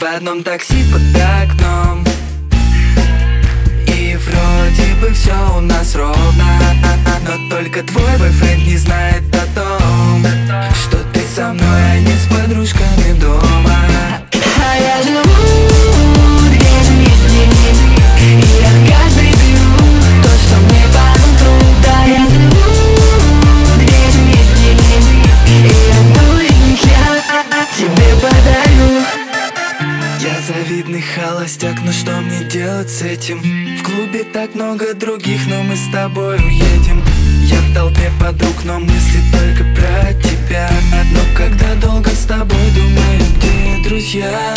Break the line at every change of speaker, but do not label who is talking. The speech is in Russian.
одном такси под окном, и вроде бы все у нас ровно, но только твой бойфренд не знает о том, что ты со мной, а не с подружками дома.
А я живу 2 жизни, и от каждой беру то, что мне по нутру. Да, я живу 2 жизни, и одну из них я тебе подарю.
Я завидный холостяк, но что мне делать с этим? В клубе так много других, но мы с тобой уедем. Я в толпе подруг, но мысли только про тебя. Но когда долго с тобой, думаю, где друзья?